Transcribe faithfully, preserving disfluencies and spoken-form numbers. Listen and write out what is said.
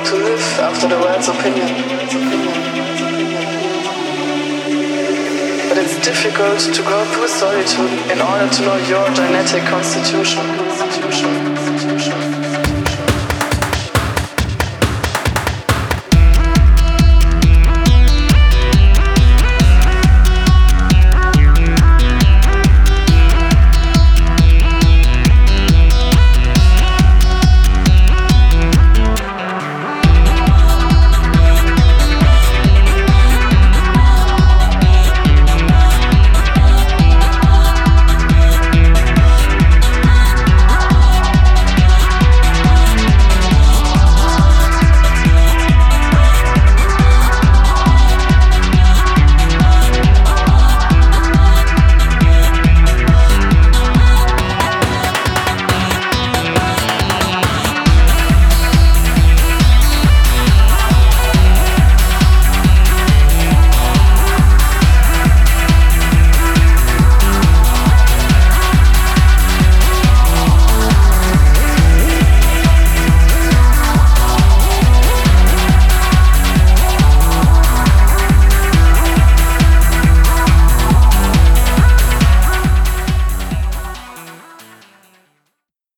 to live after the world's opinion. But it's difficult to go through solitude in order to know your genetic constitution.